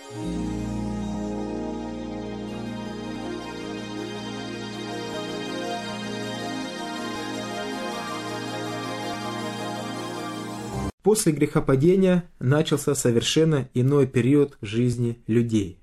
После грехопадения начался совершенно иной период в жизни людей.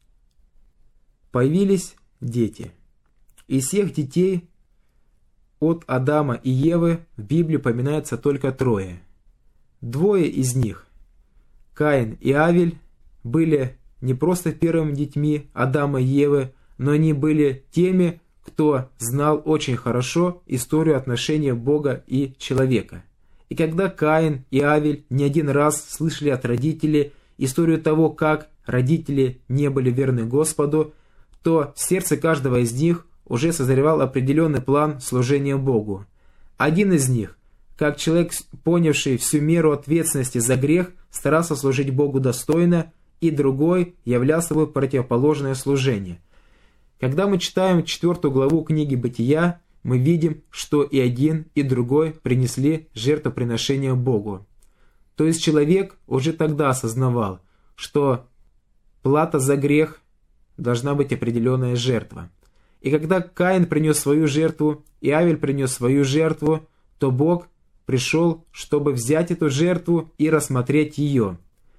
Появились дети. Из всех детей от Адама и Евы в Библии упоминается только 3. 2 из них, Каин и Авель, были не просто первыми детьми Адама и Евы, но они были теми, кто знал очень хорошо историю отношения Бога и человека. И когда Каин и Авель не один раз слышали от родителей историю того, как родители не были верны Господу, то в сердце каждого из них уже созревал определенный план служения Богу. Один из них, как человек, понявший всю меру ответственности за грех, старался служить Богу достойно, и другой являл собой противоположное служение. Когда мы читаем 4 главу книги Бытия, мы видим, что и один, и другой принесли жертвоприношение Богу. То есть человек уже тогда осознавал, что плата за грех должна быть определенная жертва. И когда Каин принес свою жертву, и Авель принес свою жертву, то Бог пришел, чтобы взять эту жертву и рассмотреть ее.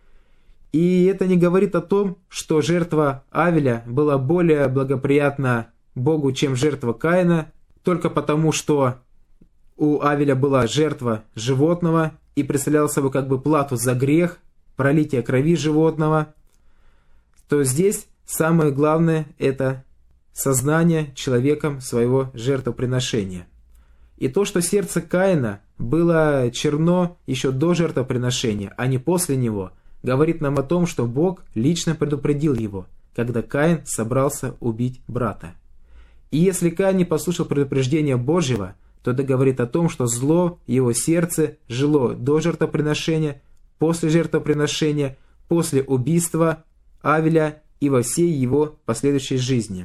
И это не говорит о том, что жертва Авеля была более благоприятна Богу, чем жертва Каина, только потому, что у Авеля была жертва животного и представляла собой как бы плату за грех, пролитие крови животного, то здесь самое главное – это сознание человеком своего жертвоприношения. И то, что сердце Каина было черно еще до жертвоприношения, а не после него, говорит нам о том, что Бог лично предупредил его, когда Каин собрался убить брата. И если Каин не послушал предупреждения Божьего, то это говорит о том, что зло в его сердце жило до жертвоприношения, после жертвоприношения, после убийства Авеля и во всей его последующей жизни.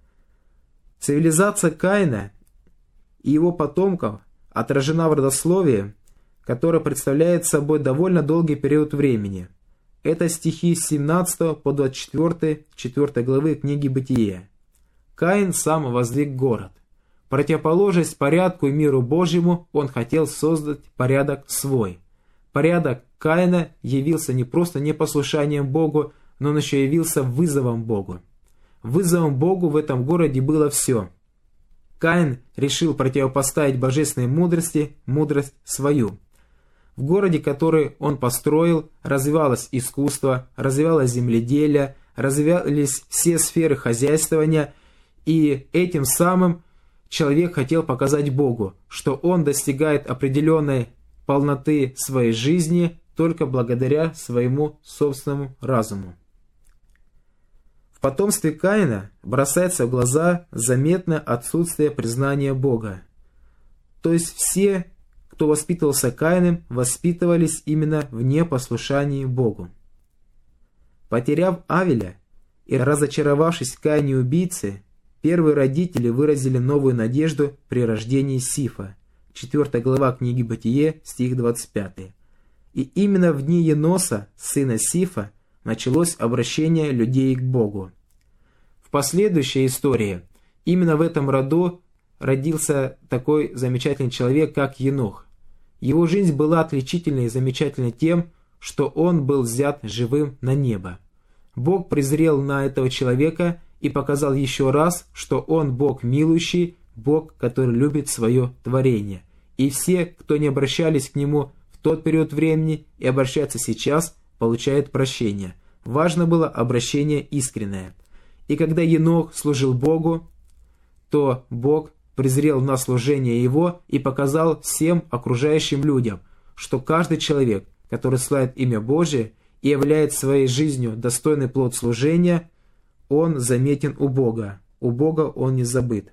Цивилизация Каина и его потомков отражена в родословии, которое представляет собой довольно долгий период времени. Это стихи с 17 по 24 4 главы книги Бытия. Каин сам воздвиг город. Противоположность порядку и миру Божьему он хотел создать порядок свой. Порядок Каина явился не просто непослушанием Богу, но он еще явился вызовом Богу. Вызовом Богу в этом городе было все. Каин решил противопоставить божественной мудрости мудрость свою. В городе, который он построил, развивалось искусство, развивалось земледелие, развивались все сферы хозяйствования, и этим самым человек хотел показать Богу, что он достигает определенной полноты своей жизни только благодаря своему собственному разуму. В потомстве Каина бросается в глаза заметное отсутствие признания Бога. То есть все, кто воспитывался Каином, воспитывались именно в непослушании Богу. Потеряв Авеля и разочаровавшись в Каине убийцы, первые родители выразили новую надежду при рождении Сифа. 4 глава книги Бытие, стих 25. И именно в дни Еноса, сына Сифа, началось обращение людей к Богу. В последующей истории именно в этом роду родился такой замечательный человек, как Енох. Его жизнь была отличительной и замечательной тем, что он был взят живым на небо. Бог презрел на этого человека и показал еще раз, что он Бог милующий, Бог, который любит свое творение. И все, кто не обращались к нему в тот период времени и обращаются сейчас, получают прощение. Важно было обращение искреннее. И когда Енох служил Богу, то Бог презрел на служение его и показал всем окружающим людям, что каждый человек, который славит имя Божие и является своей жизнью достойный плод служения, он заметен у Бога он не забыт.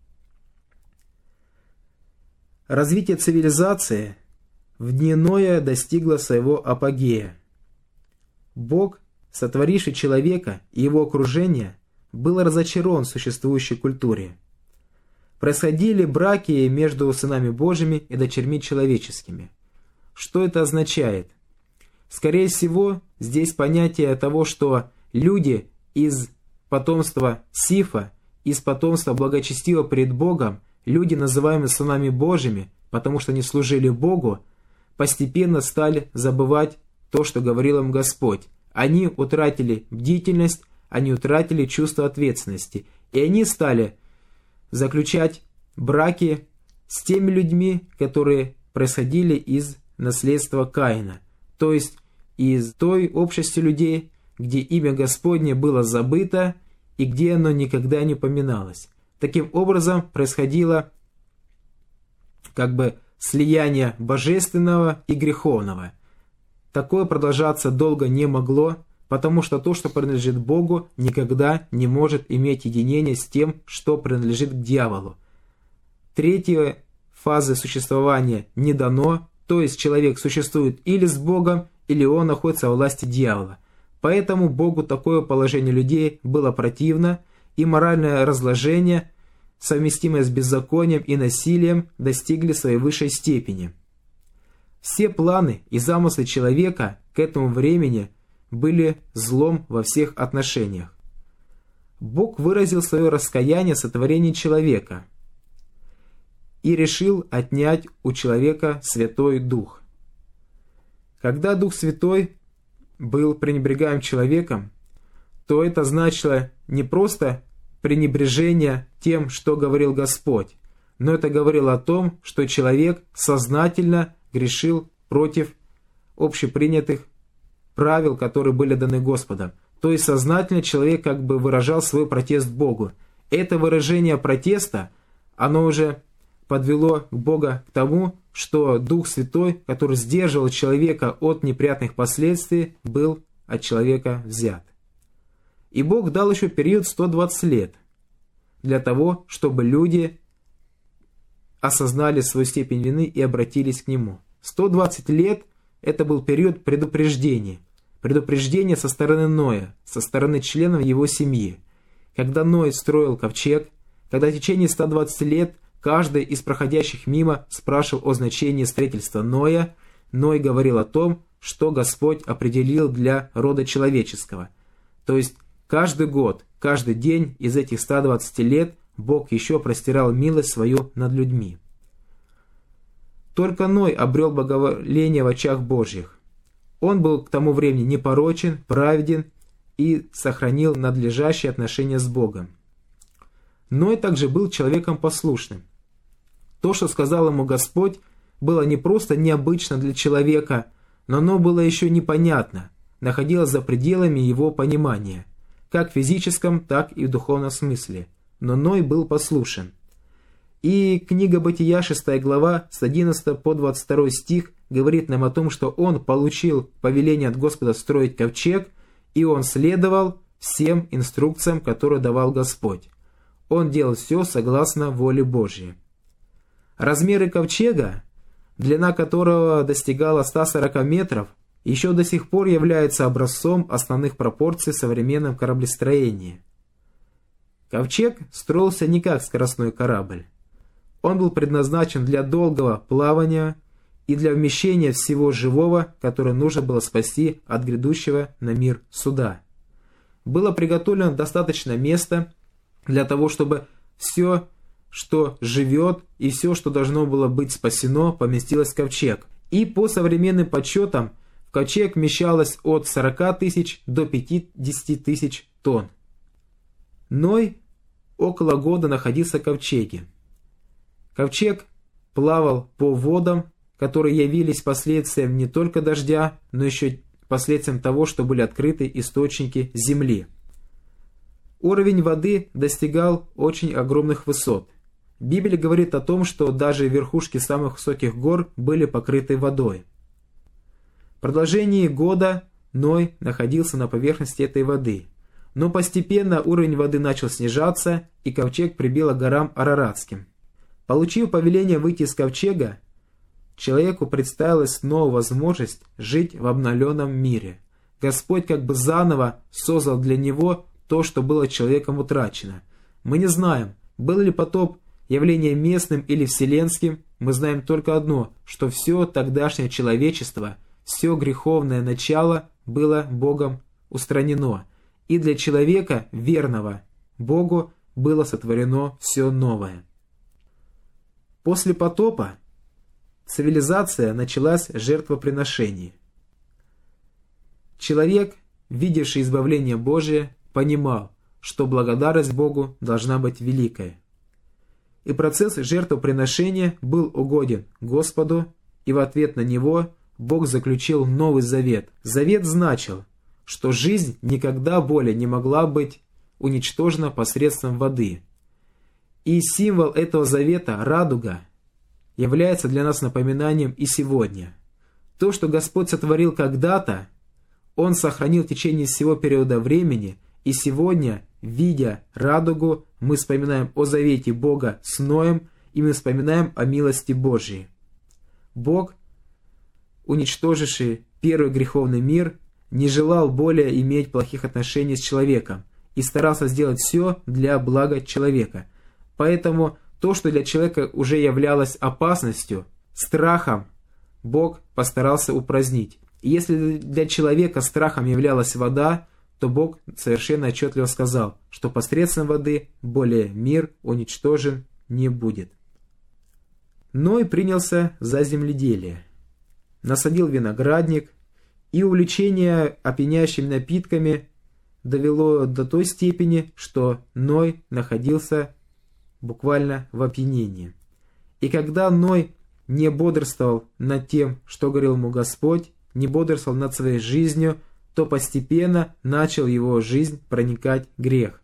Развитие цивилизации в дни Ноя достигло своего апогея. Бог, сотворивший человека и его окружение, был разочарован в существующей культуре. Происходили браки между сынами Божьими и дочерьми человеческими. Что это означает? Скорее всего, здесь понятие того, что люди из потомства Сифа, из потомства благочестивого пред Богом, люди, называемые сынами Божьими, потому что они служили Богу, постепенно стали забывать то, что говорил им Господь. Они утратили бдительность, они утратили чувство ответственности, и они стали заключать браки с теми людьми, которые происходили из наследства Каина, то есть из той общности людей, где имя Господне было забыто и где оно никогда не поминалось. Таким образом происходило слияние божественного и греховного. Такое продолжаться долго не могло, потому что то, что принадлежит Богу, никогда не может иметь единение с тем, что принадлежит к дьяволу. Третья фаза существования не дано, то есть человек существует или с Богом, или он находится во власти дьявола. Поэтому Богу такое положение людей было противно, и моральное разложение, совместимое с беззаконием и насилием, достигли своей высшей степени. Все планы и замыслы человека к этому времени были злом во всех отношениях. Бог выразил свое раскаяние в сотворении человека и решил отнять у человека Святой Дух. Когда Дух Святой был пренебрегаем человеком, то это значило не просто пренебрежение тем, что говорил Господь, но это говорило о том, что человек сознательно грешил против общепринятых правил, которые были даны Господом. То есть сознательно человек выражал свой протест Богу. Это выражение протеста, оно уже подвело Бога к тому, что Дух Святой, который сдерживал человека от неприятных последствий, был от человека взят. И Бог дал еще период 120 лет для того, чтобы люди осознали свою степень вины и обратились к Нему. 120 лет – это был период предупреждения. Предупреждение со стороны Ноя, со стороны членов его семьи. Когда Ной строил ковчег, когда в течение 120 лет каждый из проходящих мимо спрашивал о значении строительства Ноя, Ной говорил о том, что Господь определил для рода человеческого. То есть каждый год, каждый день из этих 120 лет Бог еще простирал милость свою над людьми. Только Ной обрел благоволение в очах Божьих. Он был к тому времени непорочен, праведен и сохранил надлежащие отношения с Богом. Ной также был человеком послушным. То, что сказал ему Господь, было не просто необычно для человека, но оно было еще непонятно, находилось за пределами его понимания, как в физическом, так и в духовном смысле. Но Ной был послушен. И книга Бытия, 6 глава, с 11 по 22 стих, говорит нам о том, что он получил повеление от Господа строить ковчег, и он следовал всем инструкциям, которые давал Господь. Он делал все согласно воле Божьей. Размеры ковчега, длина которого достигала 140 метров, еще до сих пор являются образцом основных пропорций в современном кораблестроении. Ковчег строился не как скоростной корабль. Он был предназначен для долгого плавания и для вмещения всего живого, которое нужно было спасти от грядущего на мир суда. Было приготовлено достаточно места для того, чтобы все, что живет, и все, что должно было быть спасено, поместилось в ковчег. И по современным подсчетам в ковчег вмещалось от 40 тысяч до 50 тысяч тонн. Ной около года находился в ковчеге. Ковчег плавал по водам, которые явились последствием не только дождя, но еще последствием того, что были открыты источники земли. Уровень воды достигал очень огромных высот. Библия говорит о том, что даже верхушки самых высоких гор были покрыты водой. В продолжении года Ной находился на поверхности этой воды, но постепенно уровень воды начал снижаться, и ковчег прибило к горам Араратским. Получив повеление выйти из ковчега, человеку представилась снова возможность жить в обновленном мире. Господь заново создал для него то, что было человеком утрачено. Мы не знаем, был ли потоп явлением местным или вселенским, мы знаем только одно, что все тогдашнее человечество, все греховное начало было Богом устранено. и для человека, верного Богу, было сотворено все новое. После потопа цивилизация началась с жертвоприношений. Человек, видевший избавление Божие, понимал, что благодарность Богу должна быть великой. И процесс жертвоприношения был угоден Господу, и в ответ на него Бог заключил Новый Завет. Завет значил, что жизнь никогда более не могла быть уничтожена посредством воды. И символ этого завета, радуга, является для нас напоминанием и сегодня. То, что Господь сотворил когда-то, Он сохранил в течение всего периода времени, и сегодня, видя радугу, мы вспоминаем о завете Бога с Ноем, и мы вспоминаем о милости Божьей. Бог, уничтоживший первый греховный мир, не желал более иметь плохих отношений с человеком и старался сделать все для блага человека. Поэтому то, что для человека уже являлось опасностью, страхом, Бог постарался упразднить. И если для человека страхом являлась вода, то Бог совершенно отчетливо сказал, что посредством воды более мир уничтожен не будет. Ной принялся за земледелие. Насадил виноградник, и увлечение опьяняющими напитками довело до той степени, что Ной находился буквально в опьянении. И когда Ной не бодрствовал над тем, что говорил ему Господь, не бодрствовал над своей жизнью, то постепенно начал его жизнь проникать грех.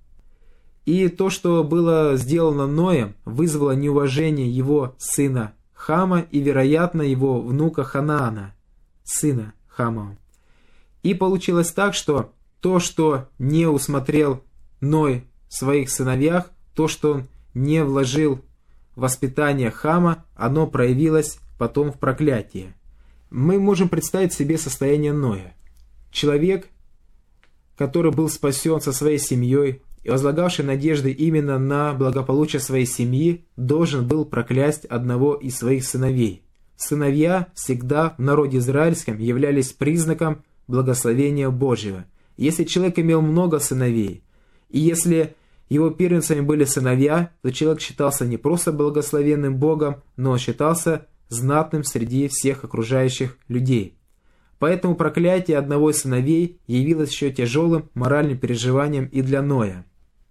И то, что было сделано Ноем, вызвало неуважение его сына Хама и, вероятно, его внука Ханаана, сына Хамова. И получилось так, что то, что не усмотрел Ной в своих сыновьях, то, что он не вложил в воспитание Хама, оно проявилось потом в проклятии. Мы можем представить себе состояние Ноя. Человек, который был спасен со своей семьей и возлагавший надежды именно на благополучие своей семьи, должен был проклясть одного из своих сыновей. Сыновья всегда в народе израильском являлись признаком благословения Божьего. Если человек имел много сыновей, и если его первенцами были сыновья, то человек считался не просто благословенным Богом, но он считался знатным среди всех окружающих людей. Поэтому проклятие одного из сыновей явилось еще тяжелым моральным переживанием и для Ноя.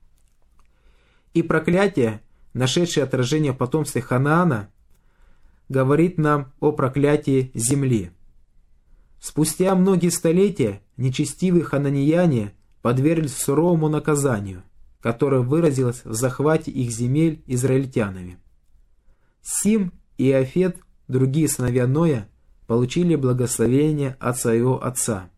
И проклятие, нашедшее отражение в потомстве Ханаана, говорит нам о проклятии земли. Спустя многие столетия нечестивые хананеяне подверглись суровому наказанию, которое выразилось в захвате их земель израильтянами. Сим и Иафет, другие сыновья Ноя, получили благословение от своего отца.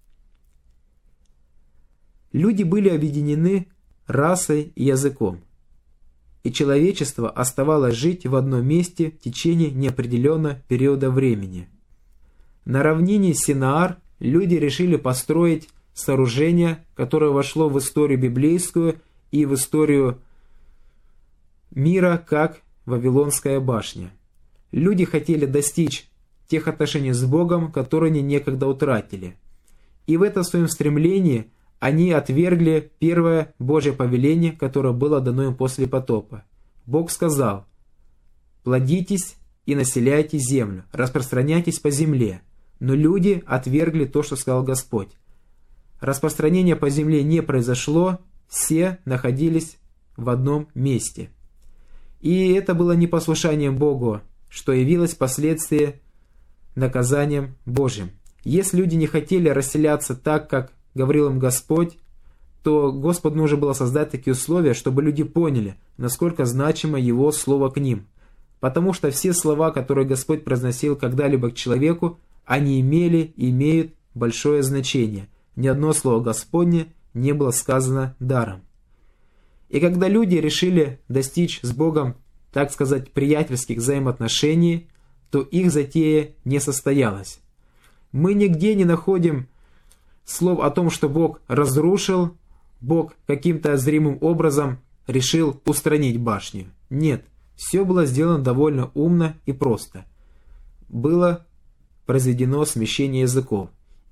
Люди были объединены расой и языком, и человечество оставалось жить в одном месте в течение неопределенного периода времени. На равнине Синаар люди решили построить сооружение, которое вошло в историю библейскую и в историю мира, как Вавилонская башня. Люди хотели достичь тех отношений с Богом, которые они некогда утратили. И в этом своем стремлении они отвергли первое Божье повеление, которое было дано им после потопа. Бог сказал: «Плодитесь и населяйте землю, распространяйтесь по земле». Но люди отвергли то, что сказал Господь. Распространение по земле не произошло, все находились в одном месте. И это было непослушанием Богу, что явилось впоследствии наказанием Божьим. Если люди не хотели расселяться так, как говорил им Господь, то Господу нужно было создать такие условия, чтобы люди поняли, насколько значимо Его Слово к ним. Потому что все слова, которые Господь произносил когда-либо к человеку, они имели и имеют большое значение. Ни одно слово Господне не было сказано даром. И когда люди решили достичь с Богом, так сказать, приятельских взаимоотношений, то их затея не состоялась. Мы нигде не находим слов о том, что Бог разрушил, Бог каким-то зримым образом решил устранить башню. Нет, все было сделано довольно умно и просто. Было произведено смещение языков.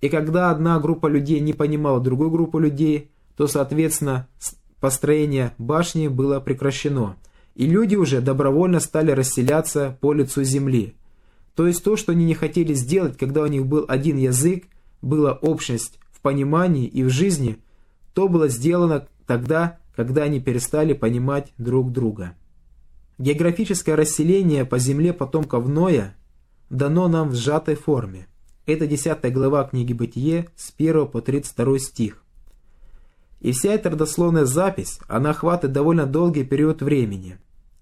И когда одна группа людей не понимала другую группу людей, то, соответственно, построение башни было прекращено. И люди уже добровольно стали расселяться по лицу земли. То есть то, что они не хотели сделать, когда у них был один язык, была общность в понимании и в жизни, то было сделано тогда, когда они перестали понимать друг друга. Географическое расселение по земле потомков Ноя дано нам в сжатой форме. Это 10 глава книги Бытие с 1 по 32 стих. И вся эта родословная запись, она охватывает довольно долгий период времени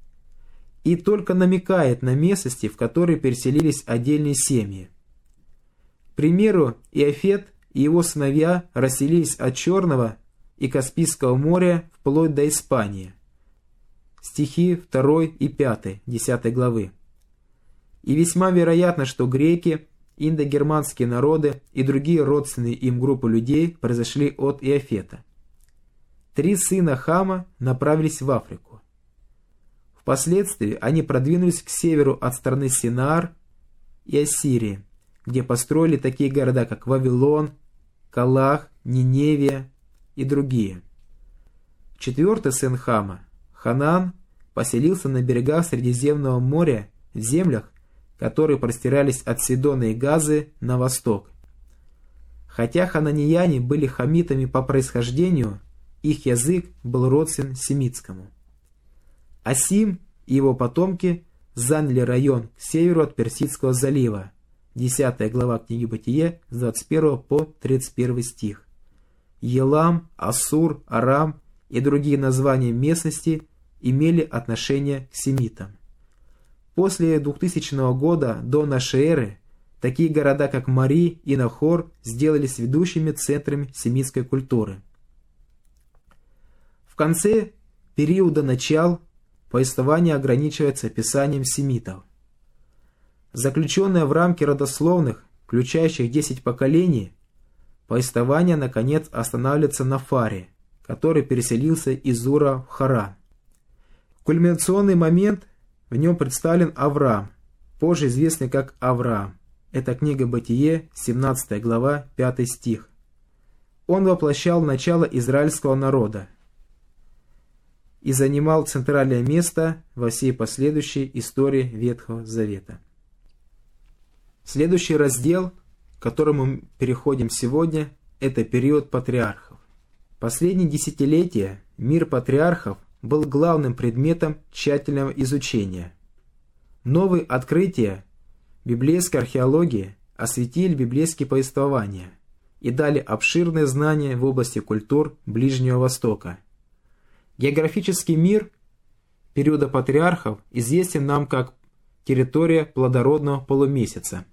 и только намекает на местности, в которые переселились отдельные семьи. К примеру, Иафет и его сыновья расселились от Черного и Каспийского моря вплоть до Испании. Стихи 2 и 5, 10 главы. И весьма вероятно, что греки, индогерманские народы и другие родственные им группы людей произошли от Иафета. 3 сына Хама направились в Африку. Впоследствии они продвинулись к северу от страны Синаар и Ассирии, где построили такие города, как Вавилон, Калах, Ниневия и другие. 4-й сын Хама, Ханаан, поселился на берегах Средиземного моря в землях, которые простирались от Сидона и Газы на восток. Хотя хананеяне были хамитами по происхождению, их язык был родствен семитскому. Асим и его потомки заняли район к северу от Персидского залива, 10 глава книги Бытие с 21 по 31 стих. Елам, Ассур, Арам и другие названия местности имели отношение к семитам. После 2000 года до нашей эры такие города, как Мари и Нахор, сделались ведущими центрами семитской культуры. В конце периода начал повествование ограничивается описанием семитов. Заключенное в рамки родословных, включающих 10 поколений, повествование, наконец, останавливается на Фаре, который переселился из Ура в Харан. В кульминационный момент в нем представлен Авраам, позже известный как Авраам. Это книга Бытие, 17 глава, 5 стих. Он воплощал начало израильского народа и занимал центральное место во всей последующей истории Ветхого Завета. Следующий раздел, к которому мы переходим сегодня, это период патриархов. Последние десятилетия мир патриархов был главным предметом тщательного изучения. Новые открытия библейской археологии осветили библейские повествования и дали обширные знания в области культур Ближнего Востока. Географический мир периода патриархов известен нам как территория плодородного полумесяца.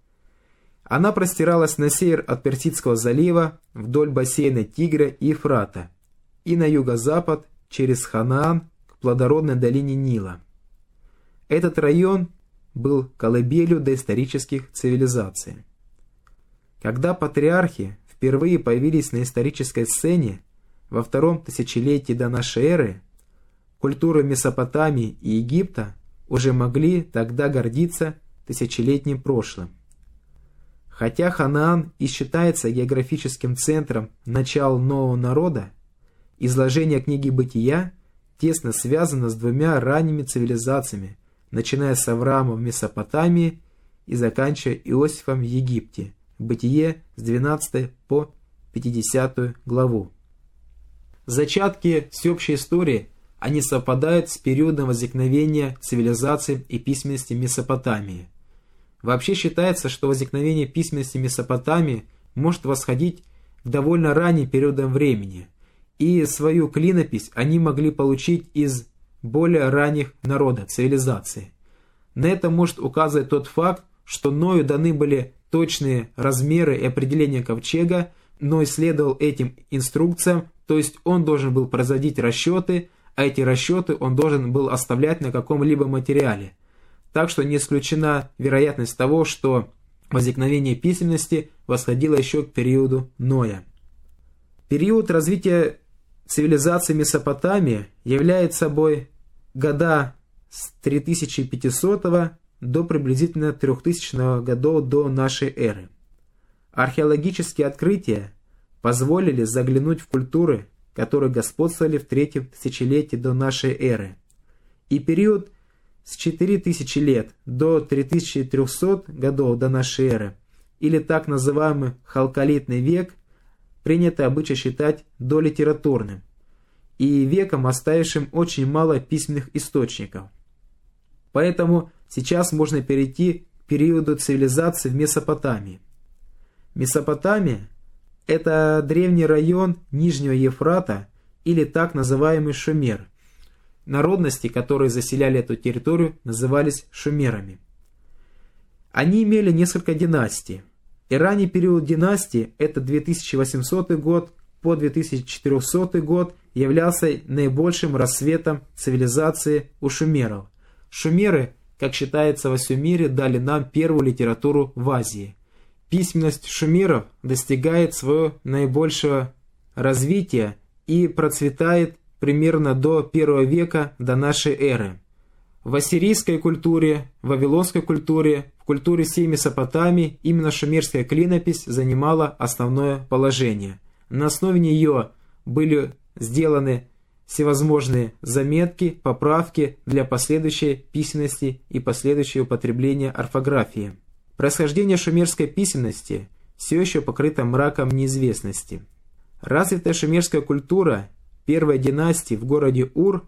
Она простиралась на север от Персидского залива вдоль бассейна Тигра и Ефрата и на юго-запад через Ханаан к плодородной долине Нила. Этот район был колыбелью доисторических цивилизаций. Когда патриархи впервые появились на исторической сцене во втором тысячелетии до нашей эры, культуры Месопотамии и Египта уже могли тогда гордиться тысячелетним прошлым. Хотя Ханаан и считается географическим центром начала нового народа, изложение книги Бытия тесно связано с двумя ранними цивилизациями, начиная с Авраама в Месопотамии и заканчивая Иосифом в Египте, Бытие с 12 по 50 главу. Зачатки всеобщей истории, они совпадают с периодом возникновения цивилизации и письменности Месопотамии. Вообще считается, что возникновение письменности Месопотамии может восходить к довольно ранним периодам времени, и свою клинопись они могли получить из более ранних народов, цивилизации. На это может указывать тот факт, что Ною даны были точные размеры и определения ковчега, Ной следовал этим инструкциям, то есть он должен был производить расчеты, а эти расчеты он должен был оставлять на каком-либо материале. Так что не исключена вероятность того, что возникновение письменности восходило еще к периоду Ноя. Период развития цивилизации Месопотамии является собой года с 3500 до приблизительно 3000 годов до нашей эры. Археологические открытия позволили заглянуть в культуры, которые господствовали в третьем тысячелетии до нашей эры. И период с 4000 лет до 3300 годов до нашей эры, или так называемый халколитный век, принято обычай считать долитературным, и веком, оставившим очень мало письменных источников. Поэтому сейчас можно перейти к периоду цивилизации в Месопотамии. Месопотамия – это древний район Нижнего Ефрата, или так называемый Шумер. Народности, которые заселяли эту территорию, назывались шумерами. Они имели несколько династий. И ранний период династии, это 2800 год по 2400 год, являлся наибольшим расцветом цивилизации у шумеров. Шумеры, как считается во всем мире, дали нам первую литературу в Азии. Письменность шумеров достигает своего наибольшего развития и процветает примерно до 1 века до нашей эры. В ассирийской культуре, в вавилонской культуре, в культуре всей Месопотамии именно шумерская клинопись занимала основное положение. На основе нее были сделаны всевозможные заметки, поправки для последующей письменности и последующего употребления орфографии. Происхождение шумерской письменности все еще покрыто мраком неизвестности. Развитая шумерская культура первой династии в городе Ур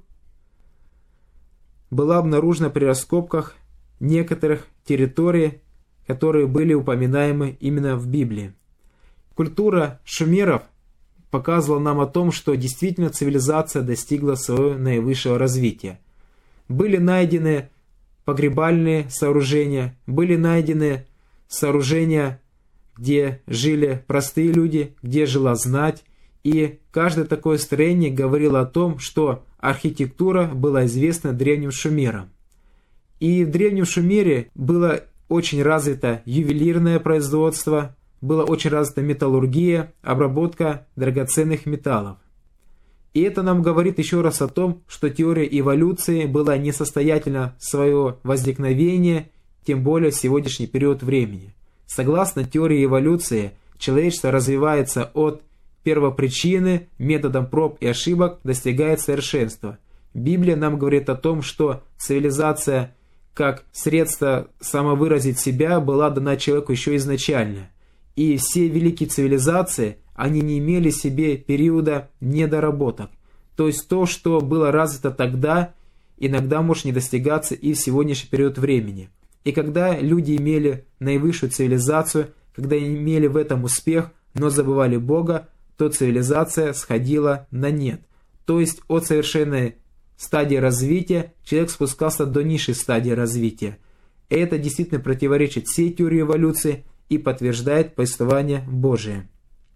была обнаружена при раскопках некоторых территорий, которые были упоминаемы именно в Библии. Культура шумеров показывала нам о том, что действительно цивилизация достигла своего наивысшего развития. Были найдены погребальные сооружения, были найдены сооружения, где жили простые люди, где жила знать, и каждое такое строение говорило о том, что архитектура была известна древним шумерам. И в древнем Шумере было очень развито ювелирное производство, была очень развита металлургия, обработка драгоценных металлов. И это нам говорит еще раз о том, что теория эволюции была несостоятельна своего возникновения, тем более в сегодняшний период времени. Согласно теории эволюции, человечество развивается от первопричины, методом проб и ошибок достигает совершенства. Библия нам говорит о том, что цивилизация как средство самовыразить себя была дана человеку еще изначально. И все великие цивилизации, они не имели в себе периода недоработок. То есть то, что было развито тогда, иногда может не достигаться и в сегодняшний период времени. И когда люди имели наивысшую цивилизацию, когда имели в этом успех, но забывали Бога, то цивилизация сходила на нет. То есть от совершенной стадии развития человек спускался до низшей стадии развития. И это действительно противоречит всей теории эволюции и подтверждает повествование Божие.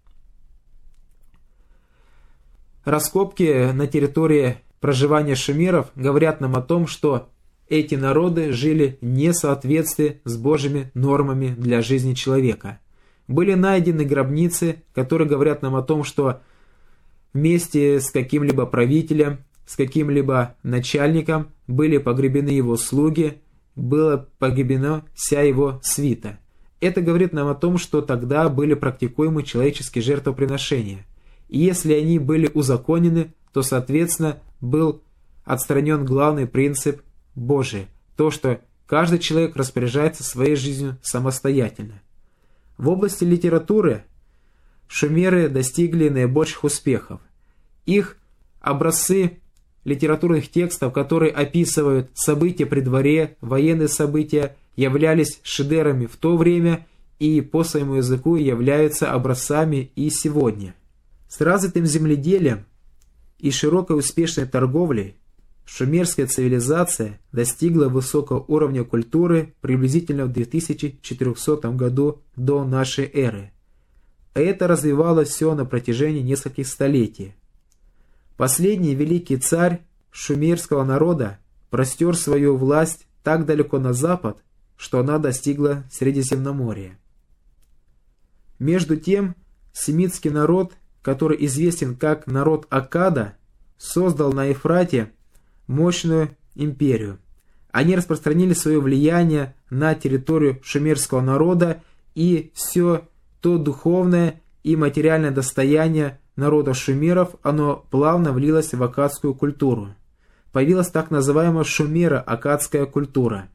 Раскопки на территории проживания шумеров говорят нам о том, что эти народы жили не в соответствии с Божьими нормами для жизни человека. Были найдены гробницы, которые говорят нам о том, что вместе с каким-либо правителем, с каким-либо начальником были погребены его слуги, была погребена вся его свита. Это говорит нам о том, что тогда были практикуемы человеческие жертвоприношения. И если они были узаконены, то, соответственно, был отстранен главный принцип Божий, то, что каждый человек распоряжается своей жизнью самостоятельно. В области литературы шумеры достигли наибольших успехов. Их образцы литературных текстов, которые описывают события при дворе, военные события, являлись шедеврами в то время и по своему языку являются образцами и сегодня. С развитым земледелием и широкой успешной торговлей шумерская цивилизация достигла высокого уровня культуры приблизительно в 2400 году до нашей эры. А это развивалось все на протяжении нескольких столетий. Последний великий царь шумерского народа простер свою власть так далеко на запад, что она достигла Средиземноморья. Между тем, семитский народ, который известен как народ Аккада, создал на Ефрате мощную империю. Они распространили свое влияние на территорию шумерского народа, и все то духовное и материальное достояние народа шумеров, оно плавно влилось в аккадскую культуру. Появилась так называемая шумеро-аккадская культура.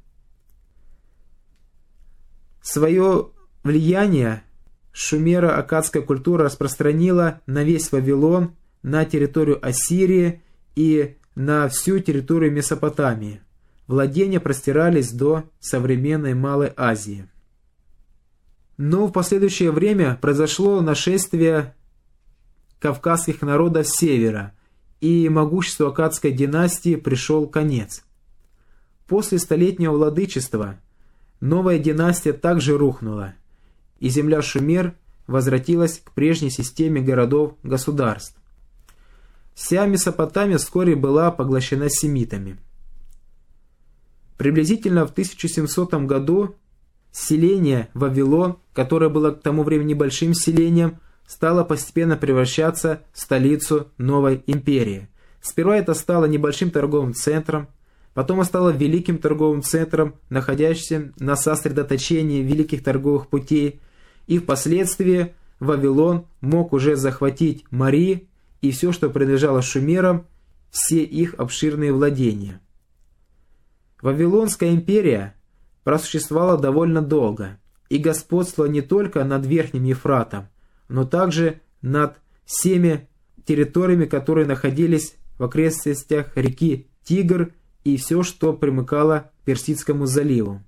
Свое влияние шумеро-аккадская культура распространила на весь Вавилон, на территорию Ассирии и на всю территорию Месопотамии. Владения простирались до современной Малой Азии. Но в последующее время произошло нашествие кавказских народов с севера, и могуществу аккадской династии пришел конец. После столетнего владычества новая династия также рухнула, и земля Шумер возвратилась к прежней системе городов-государств. Вся Месопотамия вскоре была поглощена семитами. Приблизительно в 1700 году селение Вавилон, которое было к тому времени небольшим селением, стало постепенно превращаться в столицу новой империи. Сперва это стало небольшим торговым центром, потом стало великим торговым центром, находящимся на сосредоточении великих торговых путей, и впоследствии Вавилон мог уже захватить Мари и все, что принадлежало шумерам, все их обширные владения. Вавилонская империя просуществовала довольно долго и господствовала не только над Верхним Ефратом, но также над всеми территориями, которые находились в окрестностях реки Тигр и все, что примыкало к Персидскому заливу.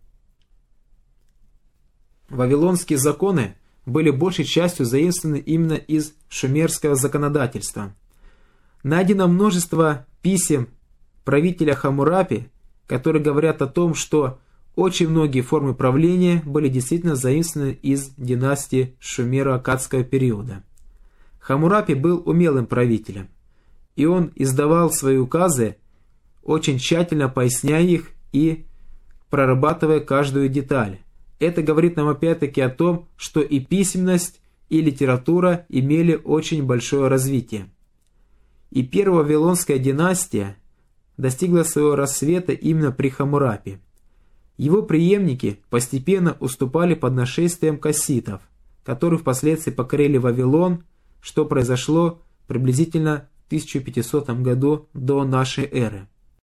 Вавилонские законы были большей частью заимствованы именно из шумерского законодательства. Найдено множество писем правителя Хаммурапи, которые говорят о том, что очень многие формы правления были действительно заимствованы из династии шумеро-аккадского периода. Хаммурапи был умелым правителем, и он издавал свои указы, очень тщательно поясняя их и прорабатывая каждую деталь. Это говорит нам опять-таки о том, что и письменность, и литература имели очень большое развитие. И первая Вавилонская династия достигла своего расцвета именно при Хаммурапи. Его преемники постепенно уступали под нашествием касситов, которые впоследствии покорили Вавилон, что произошло приблизительно в 1500 году до нашей эры.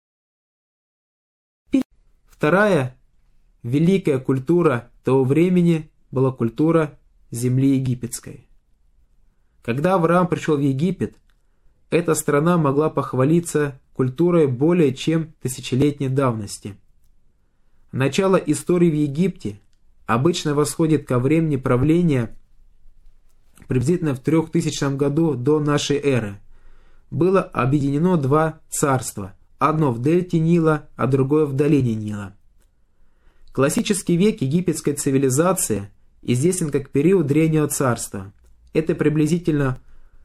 Вторая великая культура того времени была культура земли египетской. Когда Авраам пришел в Египет, эта страна могла похвалиться культурой более чем тысячелетней давности. Начало истории в Египте обычно восходит ко времени правления приблизительно в 3000 году до нашей эры. Было объединено два царства, одно в дельте Нила, а другое в долине Нила. Классический век египетской цивилизации известен как период Древнего Царства. Это приблизительно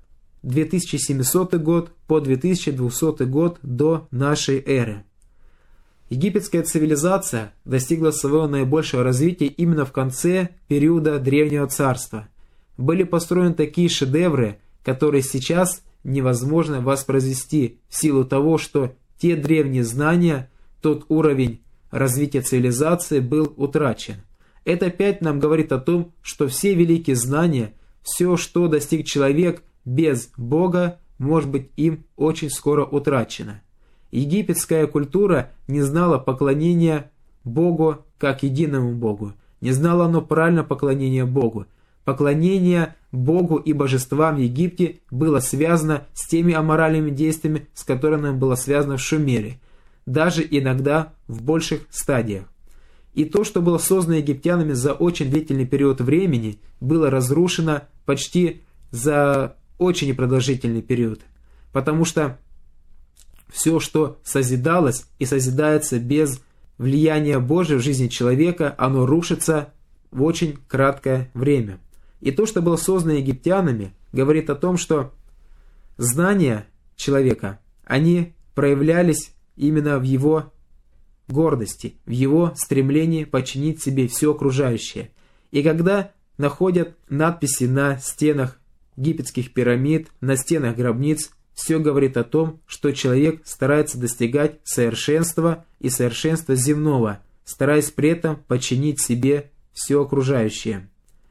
2700 год по 2200 год до нашей эры. Египетская цивилизация достигла своего наибольшего развития именно в конце периода Древнего Царства. Были построены такие шедевры, которые сейчас невозможно воспроизвести в силу того, что те древние знания, тот уровень развития цивилизации был утрачен. Это опять нам говорит о том, что все великие знания, все, что достиг человек без Бога, может быть им очень скоро утрачено. Египетская культура не знала поклонения Богу как единому Богу. Не знала оно правильно поклонения Богу. Поклонение Богу и божествам в Египте было связано с теми аморальными действиями, с которыми оно было связано в Шумере, даже иногда в больших стадиях. И то, что было создано египтянами за очень длительный период времени, было разрушено почти за очень непродолжительный период, потому что все, что созидалось и созидается без влияния Божия в жизни человека, оно рушится в очень краткое время. И то, что было создано египтянами, говорит о том, что знания человека, они проявлялись именно в его гордости, в его стремлении подчинить себе все окружающее. И когда находят надписи на стенах египетских пирамид, на стенах гробниц, все говорит о том, что человек старается достигать совершенства и совершенства земного, стараясь при этом подчинить себе все окружающее.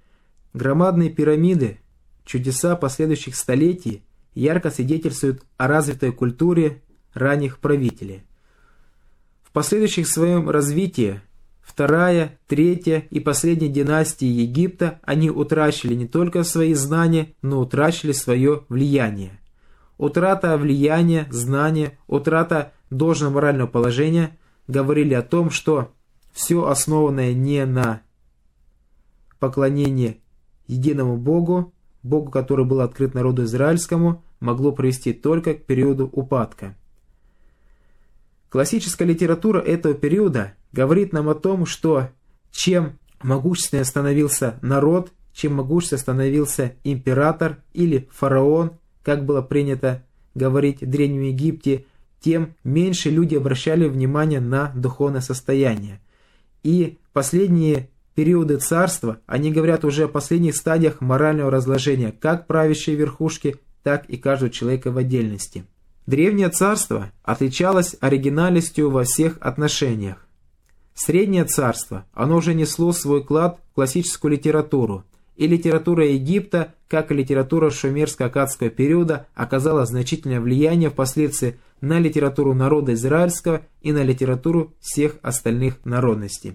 Громадные пирамиды, чудеса последующих столетий ярко свидетельствуют о развитой культуре ранних правителей. В последующих своем развитии вторая, третья и последняя династии Египта они утрачили не только свои знания, но утрачили свое влияние. Утрата влияния, знания, утрата должного морального положения говорили о том, что все основанное не на поклонении единому Богу, Богу, который был открыт народу израильскому, могло привести только к периоду упадка. Классическая литература этого периода говорит нам о том, что чем могущественнее становился народ, чем могущественнее становился император или фараон, как было принято говорить в Древнем Египте, тем меньше люди обращали внимание на духовное состояние. И последние периоды царства, они говорят уже о последних стадиях морального разложения, как правящей верхушки, так и каждого человека в отдельности. Древнее царство отличалось оригинальностью во всех отношениях. Среднее царство, оно уже несло свой вклад в классическую литературу, и литература Египта, как и литература шумерско-аккадского периода, оказала значительное влияние впоследствии на литературу народа израильского и на литературу всех остальных народностей.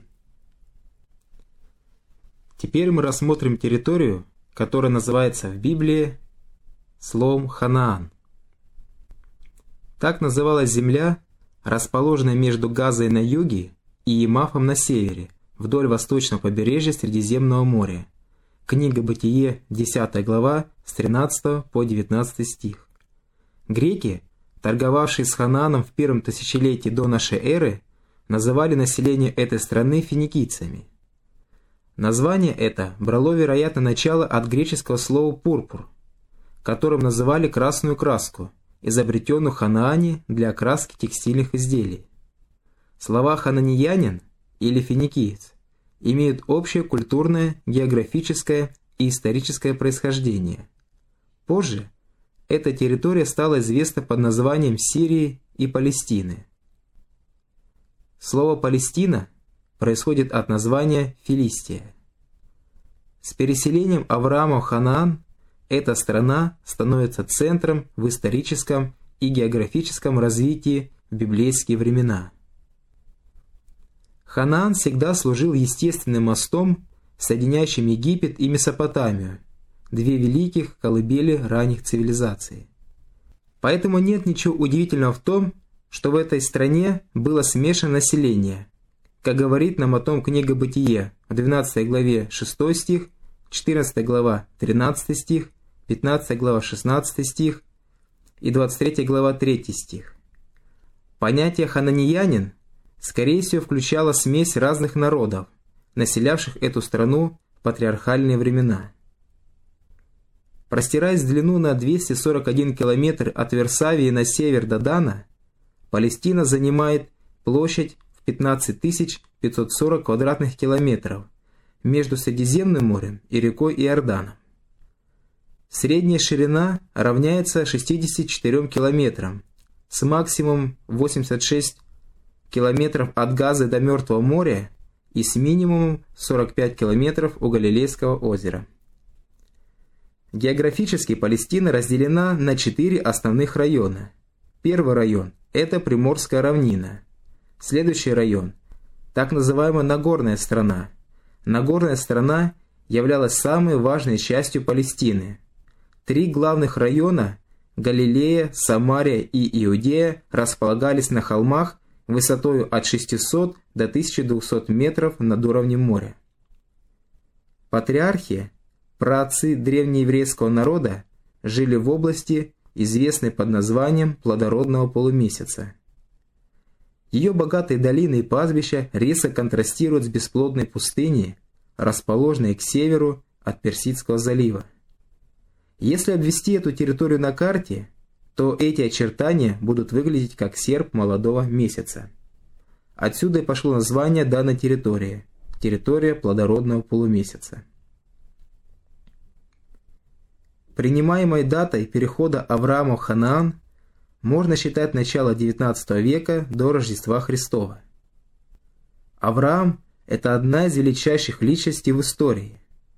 Теперь мы рассмотрим территорию, которая называется в Библии словом Ханаан. Так называлась земля, расположенная между Газой на юге и Емафом на севере, вдоль восточного побережья Средиземного моря. Книга Бытие, 10 глава, с 13 по 19 стих. Греки, торговавшие с Ханааном в первом тысячелетии до нашей эры, называли население этой страны финикийцами. Название это брало, вероятно, начало от греческого слова «пурпур», которым называли красную краску, изобретенную в Ханаане для окраски текстильных изделий. Слова «хананеянин» или «финикиец» имеют общее культурное, географическое и историческое происхождение. Позже эта территория стала известна под названием Сирии и Палестины. Слово «Палестина» происходит от названия Филистия. С переселением Авраама в Ханаан эта страна становится центром в историческом и географическом развитии в библейские времена. Ханаан всегда служил естественным мостом, соединяющим Египет и Месопотамию, две великих колыбели ранних цивилизаций. Поэтому нет ничего удивительного в том, что в этой стране было смешанное население, как говорит нам о том книга Бытие в 12 главе 6 стих, 14 глава 13 стих, 15 глава 16 стих и 23 глава 3 стих. Понятие «хананеянин» скорее всего включало смесь разных народов, населявших эту страну в патриархальные времена. Простираясь в длину на 241 километр от Версавии на север до Дана, Палестина занимает площадь 15 540 квадратных километров между Средиземным морем и рекой Иорданом. Средняя ширина равняется 64 километрам, с максимумом 86 километров от Газы до Мертвого моря и с минимумом 45 километров у Галилейского озера. Географически Палестина разделена на 4 основных района. Первый район – это Приморская равнина. Следующий район – так называемая Нагорная страна. Нагорная страна являлась самой важной частью Палестины. 3 главных района – Галилея, Самария и Иудея – располагались на холмах высотою от 600 до 1200 метров над уровнем моря. Патриархи, праотцы древнееврейского народа, жили в области, известной под названием плодородного полумесяца. Ее богатые долины и пастбища резко контрастируют с бесплодной пустыней, расположенной к северу от Персидского залива. Если обвести эту территорию на карте, то эти очертания будут выглядеть как серп молодого месяца. Отсюда и пошло название данной территории – территория плодородного полумесяца. Принимаемой датой перехода Авраама в Ханаан можно считать начало XIX века до Рождества Христова. Авраам – это одна из величайших личностей в истории.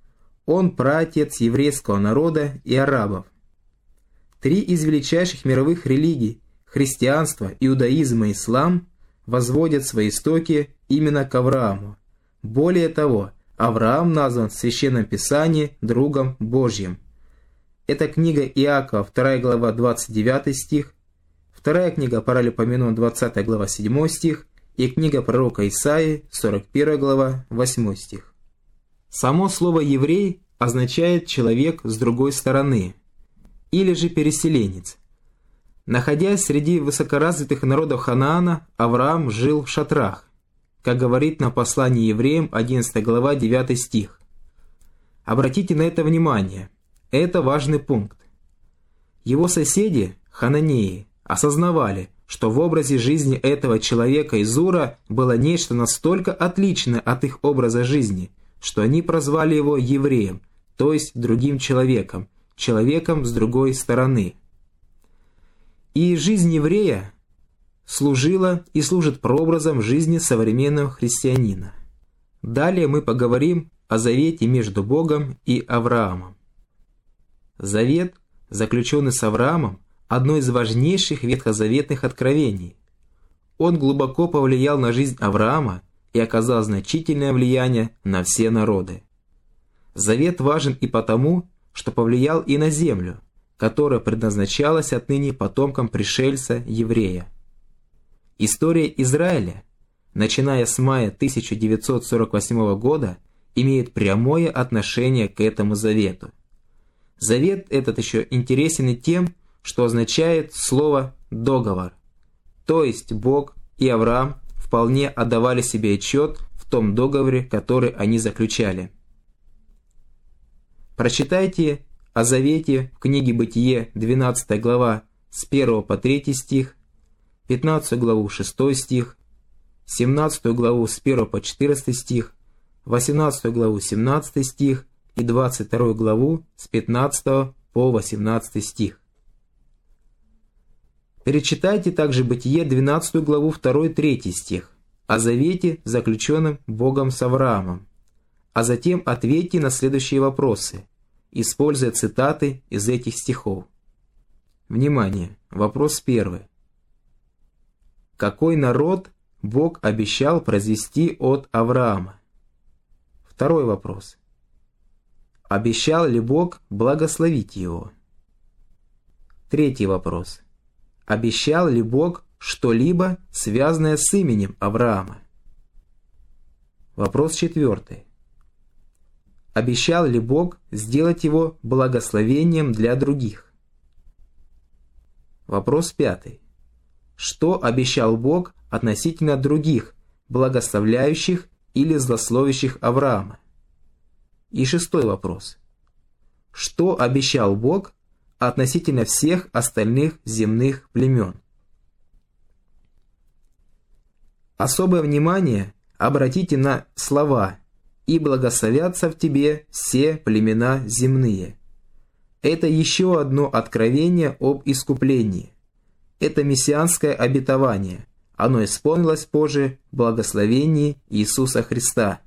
Он праотец еврейского народа и арабов. Три из величайших мировых религий – христианство, иудаизм и ислам – возводят свои истоки именно к Аврааму. Более того, Авраам назван в Священном Писании другом Божьим. Это книга Иакова, 2 глава, 29 стих, вторая книга Паралипоменон, 20 глава, 7 стих и книга пророка Исаии, 41 глава, 8 стих. Само слово «еврей» означает «человек с другой стороны» или же «переселенец». Находясь среди высокоразвитых народов Ханаана, Авраам жил в шатрах, как говорит на послании евреям, 11 глава, 9 стих. Обратите на это внимание, это важный пункт. Его соседи, хананеи, осознавали, что в образе жизни этого человека из Ура было нечто настолько отличное от их образа жизни, что они прозвали его евреем, то есть другим человеком, человеком с другой стороны. И жизнь еврея служила и служит прообразом жизни современного христианина. Далее мы поговорим о завете между Богом и Авраамом. Завет, заключенный с Авраамом, одно из важнейших ветхозаветных откровений. Он глубоко повлиял на жизнь Авраама и оказал значительное влияние на все народы. Завет важен и потому, что повлиял и на землю, которая предназначалась отныне потомкам пришельца еврея. История Израиля, начиная с мая 1948 года, имеет прямое отношение к этому завету. Завет этот еще интересен и тем, что означает слово «договор», то есть Бог и Авраам вполне отдавали себе отчет в том договоре, который они заключали. Прочитайте о завете в книге Бытие, 12 глава, с 1 по 3 стих, 15 главу, 6 стих, 17 главу, с 1 по 14 стих, 18 главу, 17 стих и 22 главу, с 15 по 18 стих. Перечитайте также Бытие, 12 главу, 2-3 стих, о завете, заключенном Богом с Авраамом, а затем ответьте на следующие вопросы, используя цитаты из этих стихов. Внимание! Вопрос первый. Какой народ Бог обещал произвести от Авраама? Второй вопрос. Обещал ли Бог благословить его? Третий вопрос. Обещал ли Бог что-либо, связанное с именем Авраама? Вопрос четвертый. Обещал ли Бог сделать его благословением для других? Вопрос пятый. Что обещал Бог относительно других, благословляющих или злословящих Авраама? И шестой вопрос. Что обещал Бог относительно всех остальных земных племен? Особое внимание обратите на слова «и благословятся в тебе все племена земные». Это еще одно откровение об искуплении. Это мессианское обетование. Оно исполнилось позже в благословении Иисуса Христа.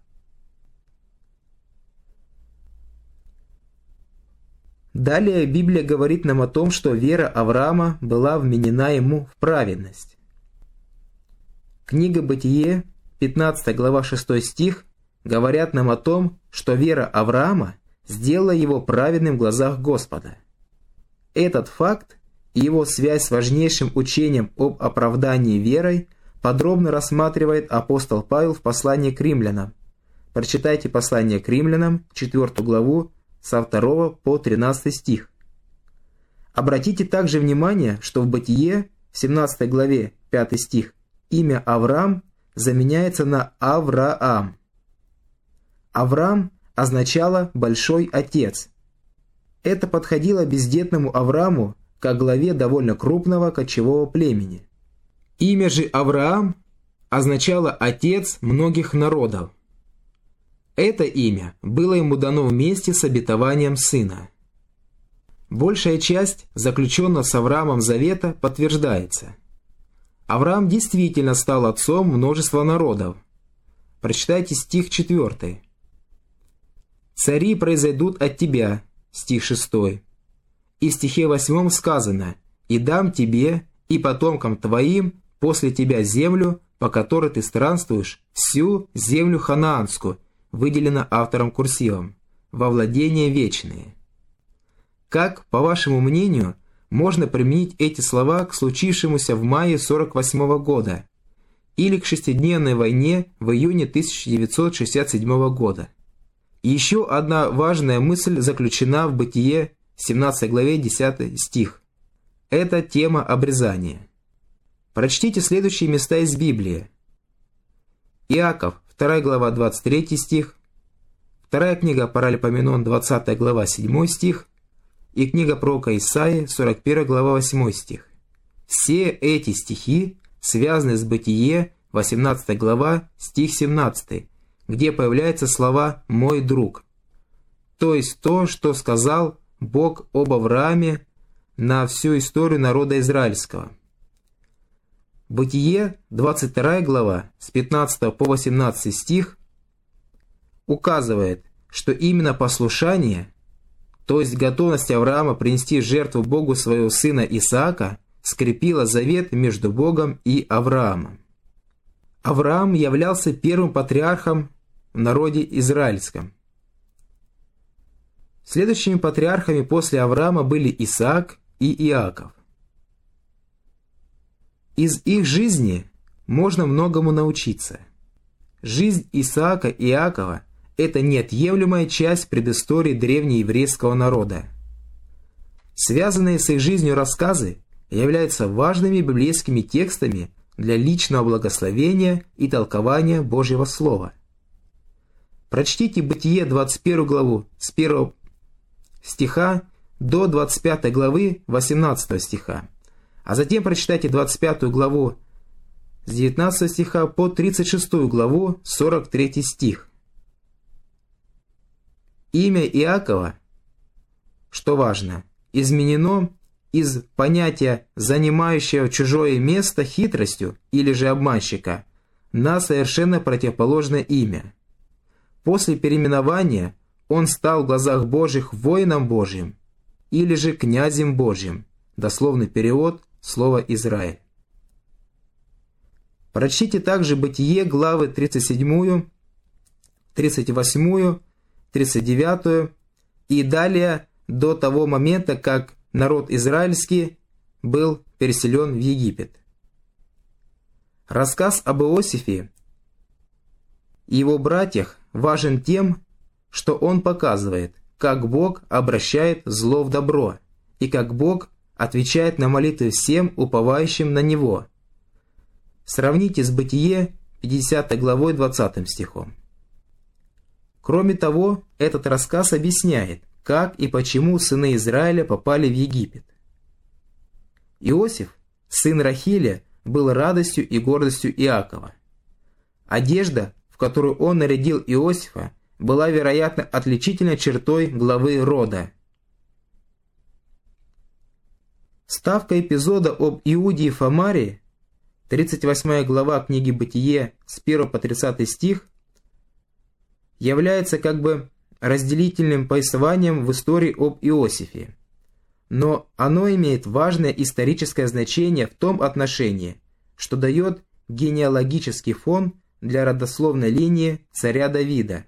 Далее Библия говорит нам о том, что вера Авраама была вменена ему в праведность. Книга Бытие, 15 глава 6 стих, говорят нам о том, что вера Авраама сделала его праведным в глазах Господа. Этот факт и его связь с важнейшим учением об оправдании верой подробно рассматривает апостол Павел в послании к римлянам. Прочитайте послание к римлянам, 4 главу, со 2 по 13 стих. Обратите также внимание, что в Бытие, в 17 главе, 5 стих, имя Авраам заменяется на Авраам. Авраам означало «большой отец». Это подходило бездетному Аврааму как главе довольно крупного кочевого племени. Имя же Авраам означало «отец многих народов». Это имя было ему дано вместе с обетованием сына. Большая часть заключенного с Авраамом завета подтверждается. Авраам действительно стал отцом множества народов. Прочитайте стих 4. «Цари произойдут от тебя», стих 6. И в стихе 8 сказано: «И дам тебе и потомкам твоим после тебя землю, по которой ты странствуешь, всю землю ханаанскую», выделено автором курсивом, «во владения вечные». Как, по вашему мнению, можно применить эти слова к случившемуся в мае 48 года или к шестидневной войне в июне 1967 года? И еще одна важная мысль заключена в Бытие, 17 главе, 10 стих. Это тема обрезания. Прочтите следующие места из Библии. Иаков, 2 глава, 23 стих, 2 книга Паралипоменон, 20 глава, 7 стих, и книга пророка Исаии, 41 глава, 8 стих. Все эти стихи связаны с Бытие, 18 глава, стих 17, где появляются слова «мой друг», то есть то, что сказал Бог об Аврааме на всю историю народа израильского. Бытие, 22 глава, с 15 по 18 стих, указывает, что именно послушание, то есть готовность Авраама принести в жертву Богу своего сына Исаака, скрепило завет между Богом и Авраамом. Авраам являлся первым патриархом в народе израильском. Следующими патриархами после Авраама были Исаак и Иаков. Из их жизни можно многому научиться. Жизнь Исаака и Иакова – это неотъемлемая часть предыстории древнееврейского народа. Связанные с их жизнью рассказы являются важными библейскими текстами для личного благословения и толкования Божьего Слова. Прочтите Бытие 21 главу с 1 стиха до 25 главы 18 стиха, а затем прочитайте 25 главу с 19 стиха по 36 главу 43 стих. Имя Иакова, что важно, изменено из понятия «занимающего чужое место хитростью» или же «обманщика» на совершенно противоположное имя. После переименования он стал в глазах Божьих воином Божьим или же князем Божьим, дословный перевод слова «Израиль». Прочтите также Бытие, главы 37, 38, 39 и далее до того момента, как народ израильский был переселен в Египет. Рассказ об Иосифе и его братьях важен тем, что он показывает, как Бог обращает зло в добро и как Бог отвечает на молитвы всем уповающим на Него. Сравните с Бытие 50 главой 20 стихом. Кроме того, этот рассказ объясняет, как и почему сыны Израиля попали в Египет. Иосиф, сын Рахиля, был радостью и гордостью Иакова. Одежда, в которую он нарядил Иосифа, была, вероятно, отличительной чертой главы рода. Вставка эпизода об Иуде и Фамаре, 38 глава книги Бытие с 1 по 30 стих, является как бы разделительным повествованием в истории об Иосифе, но оно имеет важное историческое значение в том отношении, что дает генеалогический фон для родословной линии царя Давида.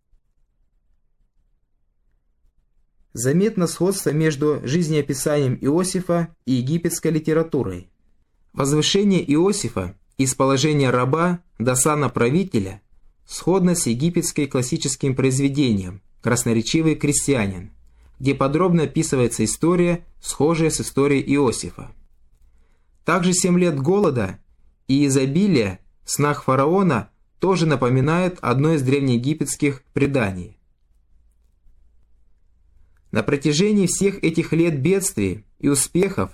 Заметно сходство между жизнеописанием Иосифа и египетской литературой. Возвышение Иосифа из положения раба до сана правителя сходно с египетским классическим произведением «Красноречивый крестьянин», где подробно описывается история, схожая с историей Иосифа. Также 7 лет голода и изобилия в снах фараона тоже напоминают одно из древнеегипетских преданий. На протяжении всех этих лет бедствий и успехов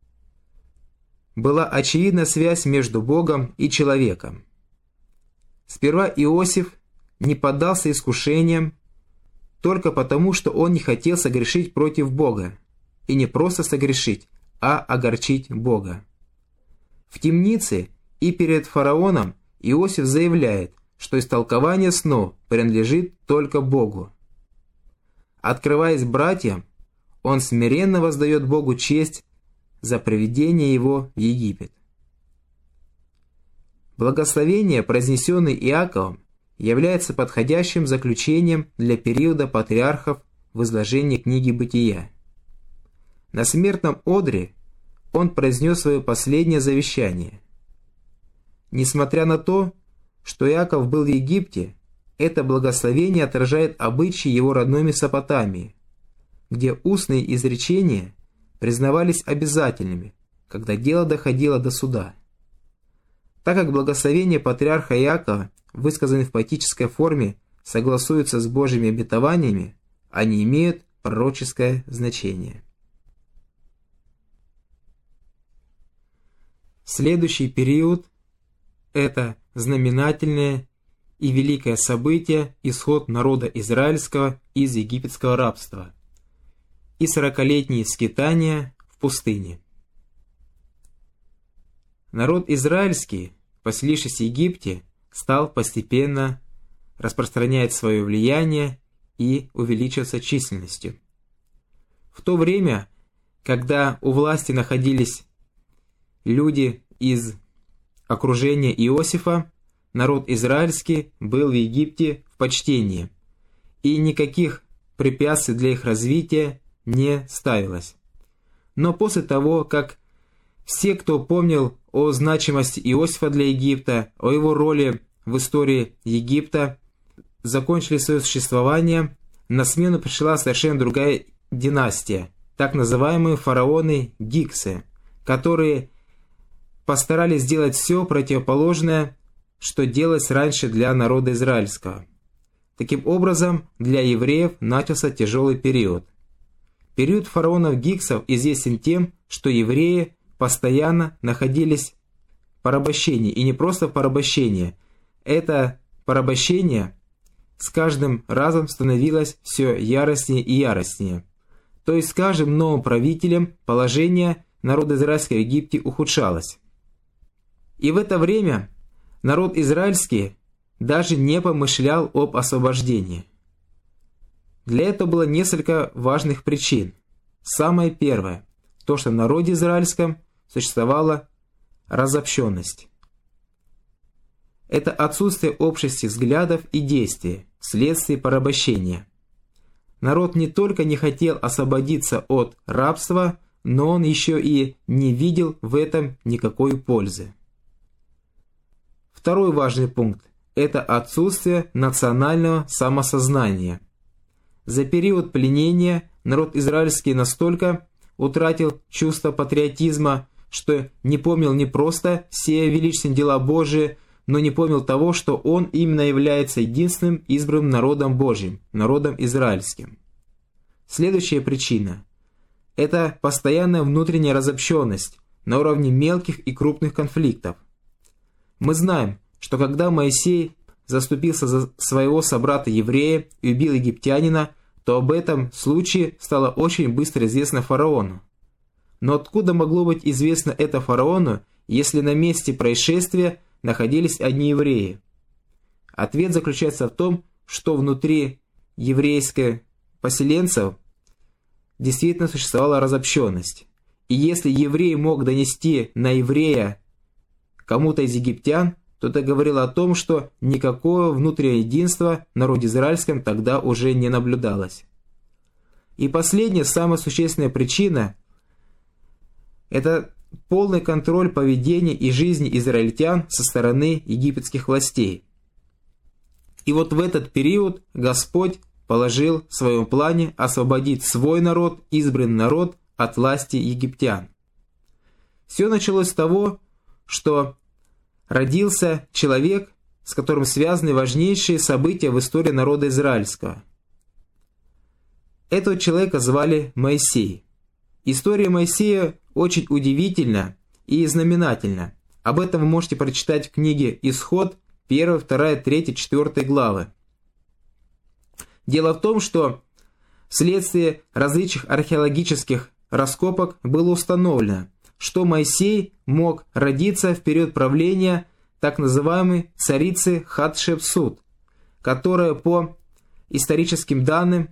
была очевидна связь между Богом и человеком. Сперва Иосиф не поддался искушениям только потому, что он не хотел согрешить против Бога, и не просто согрешить, а огорчить Бога. В темнице и перед фараоном Иосиф заявляет, что истолкование снов принадлежит только Богу. Открываясь братьям, он смиренно воздает Богу честь за приведение его в Египет. Благословение, произнесенное Иаковом, является подходящим заключением для периода патриархов в изложении книги Бытия. На смертном одре он произнес свое последнее завещание. Несмотря на то, что Иаков был в Египте, это благословение отражает обычаи его родной Месопотамии, где устные изречения признавались обязательными, когда дело доходило до суда. Так как благословения патриарха Иакова, высказанные в поэтической форме, согласуются с Божьими обетованиями, они имеют пророческое значение. Следующий период – это знаменательное и великое событие – исход народа израильского из египетского рабства и 40-летние скитания в пустыне. Народ израильский, поселившись в Египте, стал постепенно распространять свое влияние и увеличиваться численностью. В то время, когда у власти находились люди из окружения Иосифа, народ израильский был в Египте в почтении, и никаких препятствий для их развития не ставилось. Но после того, как все, кто помнил о значимости Иосифа для Египта, о его роли в истории Египта, закончили свое существование, на смену пришла совершенно другая династия, так называемые фараоны Гиксы, которые постарались сделать все противоположное, что делалось раньше для народа израильского. Таким образом, для евреев начался тяжелый период. Период фараонов Гиксов известен тем, что евреи постоянно находились в порабощении, и не просто в порабощении. Это порабощение с каждым разом становилось все яростнее и яростнее. То есть с каждым новым правителем положение народа израильского в Египте ухудшалось. И в это время народ израильский даже не помышлял об освобождении. Для этого было несколько важных причин. Самое первое – то, что в народе израильском существовала разобщенность. Это отсутствие общести взглядов и действий вследствие порабощения. Народ не только не хотел освободиться от рабства, но он еще и не видел в этом никакой пользы. Второй важный пункт – это отсутствие национального самосознания. За период пленения народ израильский настолько утратил чувство патриотизма, что не помнил не просто все величественные дела Божии, но не помнил того, что он именно является единственным избранным народом Божьим, народом израильским. Следующая причина – это постоянная внутренняя разобщенность на уровне мелких и крупных конфликтов. Мы знаем, что когда Моисей заступился за своего собрата-еврея и убил египтянина, то об этом случае стало очень быстро известно фараону. Но откуда могло быть известно это фараону, если на месте происшествия находились одни евреи? Ответ заключается в том, что внутри еврейских поселенцев действительно существовала разобщенность. И если еврей мог донести на еврея кому-то из египтян, то это говорило о том, что никакого внутреннего единства в народе израильском тогда уже не наблюдалось. И последняя, самая существенная причина – это полный контроль поведения и жизни израильтян со стороны египетских властей. И вот в этот период Господь положил в своем плане освободить свой народ, избранный народ, от власти египтян. Все началось с того, что родился человек, с которым связаны важнейшие события в истории народа израильского. Этого человека звали Моисей. История Моисея очень удивительна и знаменательна. Об этом вы можете прочитать в книге «Исход» 1, 2, 3, 4 главы. Дело в том, что вследствие различных археологических раскопок было установлено, что Моисей мог родиться в период правления так называемой царицы Хатшепсут, которая по историческим данным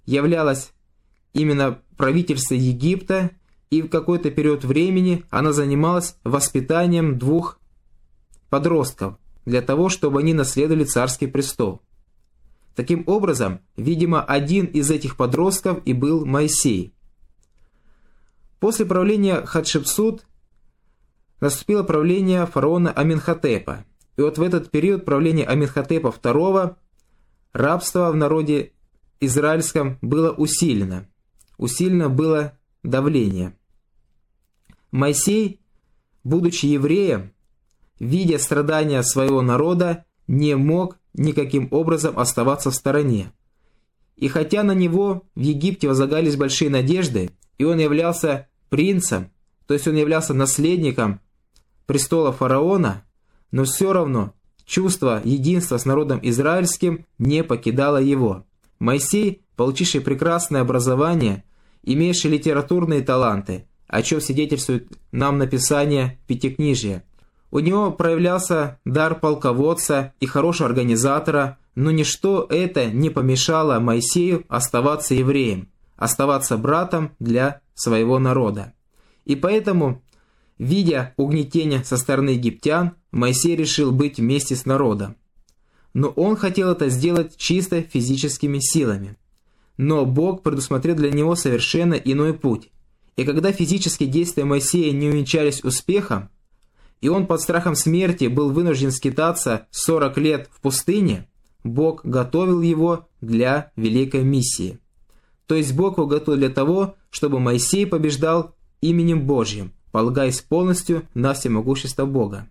являлось именно правительство Египта, и в какой-то период времени она занималась воспитанием 2 подростков для того, чтобы они наследовали царский престол. Таким образом, видимо, один из этих подростков и был Моисей. После правления Хатшепсут наступило правление фараона Аменхотепа. И вот в этот период правления Аменхотепа II рабство в народе израильском было усилено. Усилено было давление. Моисей, будучи евреем, видя страдания своего народа, не мог никаким образом оставаться в стороне. И хотя на него в Египте возлагались большие надежды, и он являлся принцем, то есть он являлся наследником престола фараона, но все равно чувство единства с народом израильским не покидало его. Моисей, получивший прекрасное образование, имеющий литературные таланты, о чем свидетельствует нам написание Пятикнижия. У него проявлялся дар полководца и хорошего организатора, но ничто это не помешало Моисею оставаться евреем, оставаться братом для своего народа. И поэтому, видя угнетение со стороны египтян, Моисей решил быть вместе с народом. Но он хотел это сделать чисто физическими силами. Но Бог предусмотрел для него совершенно иной путь. И когда физические действия Моисея не увенчались успехом, и он под страхом смерти был вынужден скитаться 40 лет в пустыне, Бог готовил его для великой миссии. То есть Бог его готовил для того, чтобы Моисей побеждал именем Божьим, полагаясь полностью на всемогущество Бога.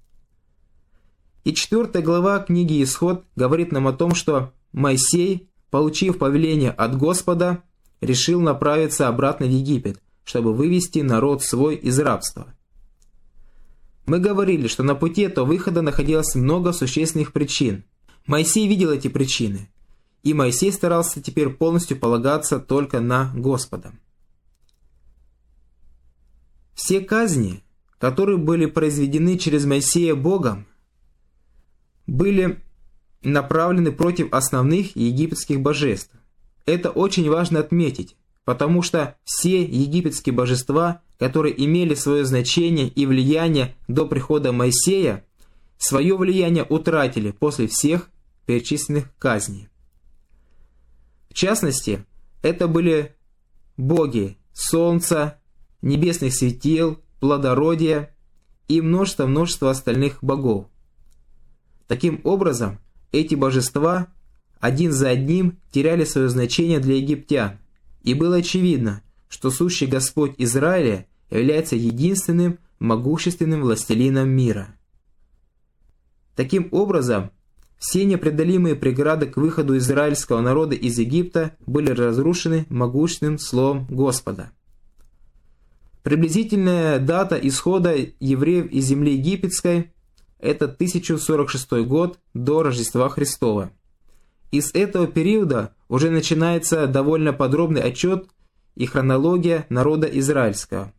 И 4 глава книги Исход говорит нам о том, что Моисей, получив повеление от Господа, решил направиться обратно в Египет, чтобы вывести народ свой из рабства. Мы говорили, что на пути этого выхода находилось много существенных причин. Моисей видел эти причины, и Моисей старался теперь полностью полагаться только на Господа. Все казни, которые были произведены через Моисея Богом, были направлены против основных египетских божеств. Это очень важно отметить, потому что все египетские божества, которые имели свое значение и влияние до прихода Моисея, свое влияние утратили после всех перечисленных казней. В частности, это были боги солнца, небесных светил, плодородия и множество остальных богов. Таким образом, эти божества один за одним теряли свое значение для египтян, и было очевидно, что сущий Господь Израиля является единственным могущественным властелином мира. Таким образом, все непреодолимые преграды к выходу израильского народа из Египта были разрушены могущественным словом Господа. Приблизительная дата исхода евреев из земли египетской – это 1046 год до Рождества Христова. И с этого периода уже начинается довольно подробный отчет и хронология народа израильского.